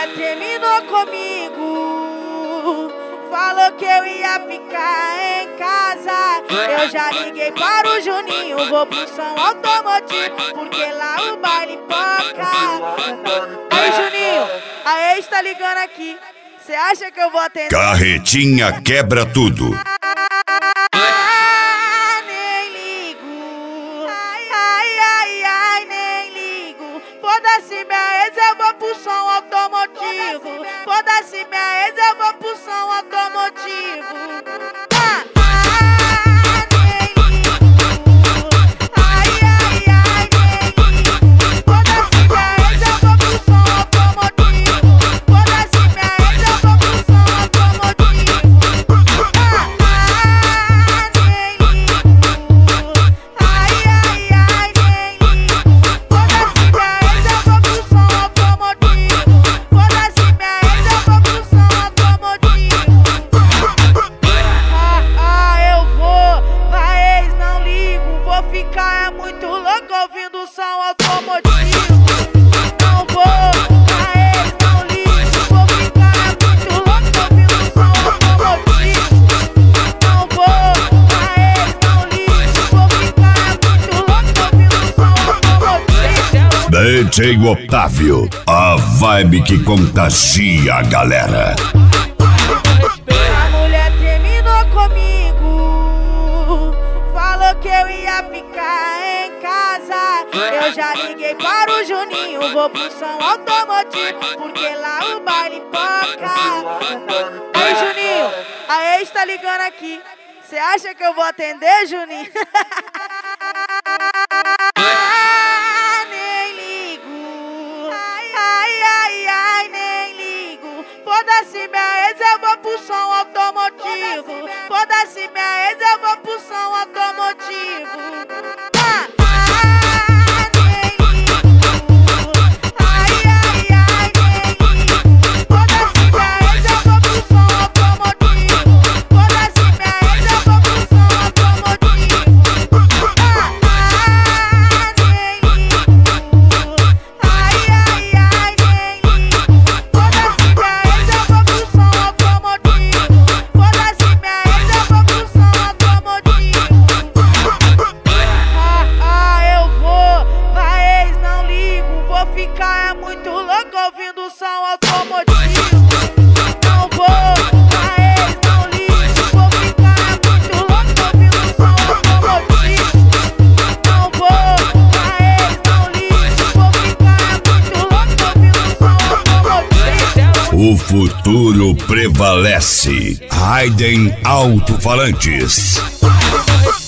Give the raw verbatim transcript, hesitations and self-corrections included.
mulher terminou comigo, falou que eu ia ficar em casa. Eu já liguei para o Juninho, vou pro som automotivo, porque lá o baile toca. Aí Juninho, a ex tá ligando aqui, cê acha que eu vou atender? Carretinha quebra tudo. Ah, nem ligo. Ai, ai, ai, ai, nem ligo. Foda-se minha ex, eu vou pro som automotivo. Foda-se minha ex, eu vou pro som automotivo. Ah, ah, nem ligo. Ai, ai, ai, nem ligo. Foda-se minha ex, eu vou pro som automotivo. Foda-se minha ex, eu vou pro som automotivo. Ah, ah, nem ligo. Ai, ai, ai, nem ligo. Foda-se minha ex, eu vou pro som automotivo. Foda-se minha ex, eu vou pro som automotivo. Ah, ah, eu vou, vai ex, não ligo. Vou ficar é muito louco ouvindo o som automotivo. Não vou, vai ex, não ligo. Vou ficar é muito louco ouvindo o som automotivo. Não vou, vai ex, não ligo. Vou ficar é muito louco ouvindo o som automotivo. D J Otávio, a vibe que contagia a galera. A mulher terminou comigo, falou que eu ia ficar em casa. Eu já liguei para o Juninho, vou pro som automotivo, porque lá o baile toca. Aí Juninho, a ex tá ligando aqui, cê acha que eu vou atender, Juninho? Ah, nem ligo. Ai, ai, ai, ai, nem ligo. Foda-se minha ex, eu vou pro som automotivo. Foda-se minha ex, eu vou pro som automotivo. Ah, ah, nem ligo. Ai, ai, ai, nem ligo. Foda-se minha ex, eu vou pro som automotivo. Foda-se minha ex, eu vou pro som automotivo. Ah, ah, nem ligo. Ai, ai, ai, nem ligo. Foda-se minha ex, eu vou pro som automotivo. Foda-se minha ex, eu vou pro som automotivo. Ah, ah, eu vou, vai ex, não ligo. Vou ficar é muito louco ouvindo o som automotivo. Não vou, vai ex, não ligo. Vou ficar é muito louco ouvindo o som automotivo. Não vou, vai ex, não ligo. Vou ficar é muito louco ouvindo o som automotivo. O futuro prevalece. Raiden Alto-Falantes.